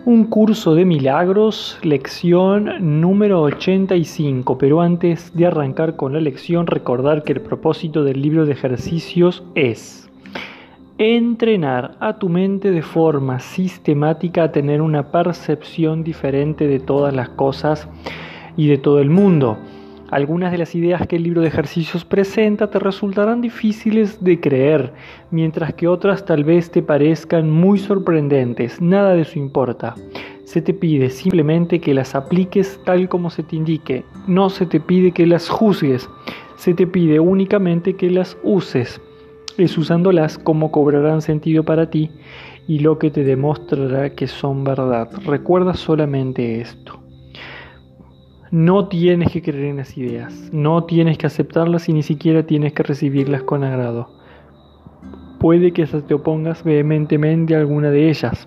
Un curso de milagros, lección número 85. Pero antes de arrancar con la lección, recordar que el propósito del libro de ejercicios es entrenar a tu mente de forma sistemática a tener una percepción diferente de todas las cosas y de todo el mundo. Algunas de las ideas que el libro de ejercicios presenta te resultarán difíciles de creer, mientras que otras tal vez te parezcan muy sorprendentes. Nada de eso importa. Se te pide simplemente que las apliques tal como se te indique. No se te pide que las juzgues. Se te pide únicamente que las uses. Es usándolas como cobrarán sentido para ti y lo que te demostrará que son verdad. Recuerda solamente esto. No tienes que creer en las ideas, no tienes que aceptarlas y ni siquiera tienes que recibirlas con agrado. Puede que te opongas vehementemente a alguna de ellas.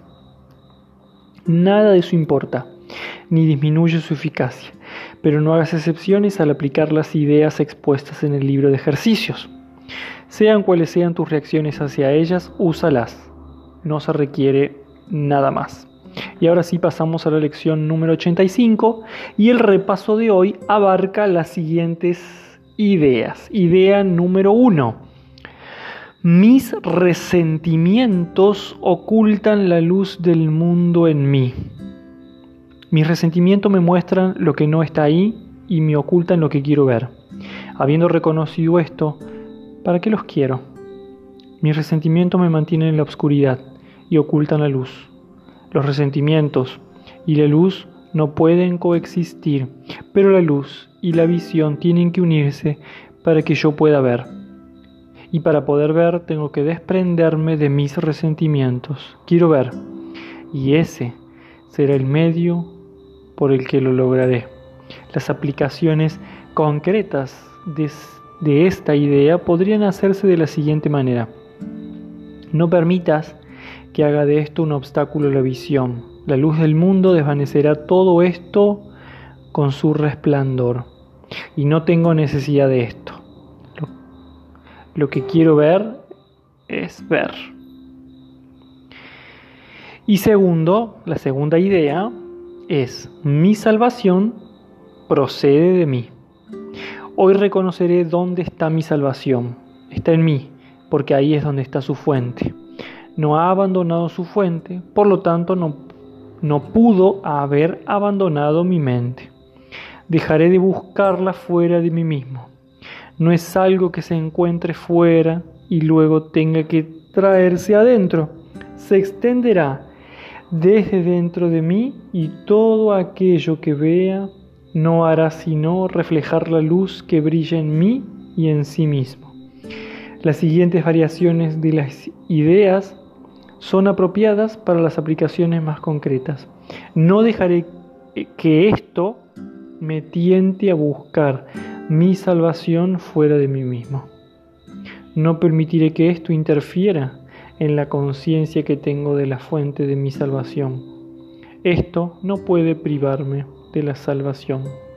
Nada de eso importa, ni disminuye su eficacia, pero no hagas excepciones al aplicar las ideas expuestas en el libro de ejercicios. Sean cuales sean tus reacciones hacia ellas, úsalas. No se requiere nada más. Y ahora sí pasamos a la lección número 85 y el repaso de hoy abarca las siguientes ideas. Idea número 1. Mis resentimientos ocultan la luz del mundo en mí. Mis resentimientos me muestran lo que no está ahí y me ocultan lo que quiero ver. Habiendo reconocido esto, ¿para qué los quiero? Mis resentimientos me mantienen en la oscuridad y ocultan la luz. Los resentimientos y la luz no pueden coexistir, pero la luz y la visión tienen que unirse para que yo pueda ver. Y para poder ver tengo que desprenderme de mis resentimientos. Quiero ver, y ese será el medio por el que lo lograré. Las aplicaciones concretas de esta idea podrían hacerse de la siguiente manera. No permitas que haga de esto un obstáculo a la visión. La luz del mundo desvanecerá todo esto con su resplandor. Y no tengo necesidad de esto. Lo que quiero ver es ver. Y segundo, la segunda idea es: mi salvación procede de mí. Hoy reconoceré dónde está mi salvación. Está en mí, porque ahí es donde está su fuente. No ha abandonado su fuente, por lo tanto no pudo haber abandonado mi mente. Dejaré de buscarla fuera de mí mismo. No es algo que se encuentre fuera y luego tenga que traerse adentro. Se extenderá desde dentro de mí y todo aquello que vea no hará sino reflejar la luz que brilla en mí y en sí mismo. Las siguientes variaciones de las ideas son apropiadas para las aplicaciones más concretas. No dejaré que esto me tiente a buscar mi salvación fuera de mí mismo. No permitiré que esto interfiera en la conciencia que tengo de la fuente de mi salvación. Esto no puede privarme de la salvación.